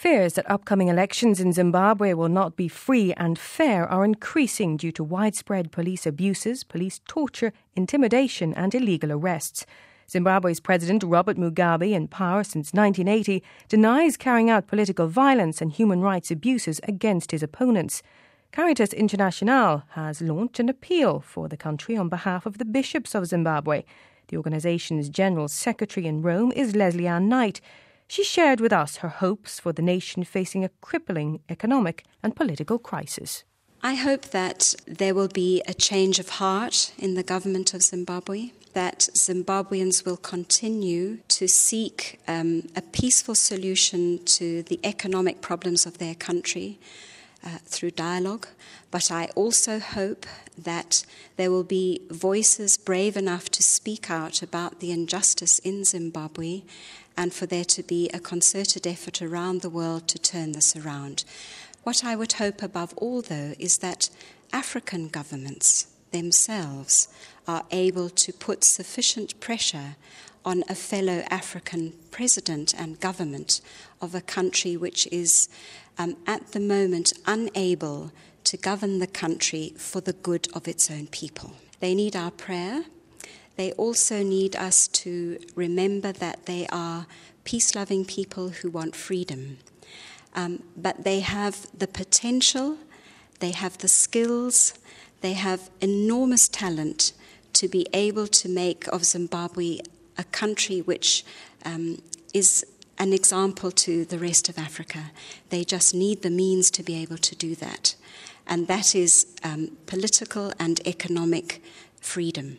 Fears that upcoming elections in Zimbabwe will not be free and fair are increasing due to widespread police abuses, police torture, intimidation and illegal arrests. Zimbabwe's President Robert Mugabe, in power since 1980, denies carrying out political violence and human rights abuses against his opponents. Caritas International has launched an appeal for the country on behalf of the bishops of Zimbabwe. The organisation's General Secretary in Rome is Leslie Ann Knight. She shared with us her hopes for the nation facing a crippling economic and political crisis. I hope that there will be a change of heart in the government of Zimbabwe, that Zimbabweans will continue to seek a peaceful solution to the economic problems of their country through dialogue. But I also hope that there will be voices brave enough to speak out about the injustice in Zimbabwe and for there to be a concerted effort around the world to turn this around. What I would hope above all, though, is that African governments themselves are able to put sufficient pressure on a fellow African president and government of a country which is at the moment unable to govern the country for the good of its own people. They need our prayer. They also need us to remember that they are peace-loving people who want freedom. But they have the potential, they have the skills, they have enormous talent to be able to make of Zimbabwe a country which is an example to the rest of Africa. They just need the means to be able to do that. And that is political and economic freedom.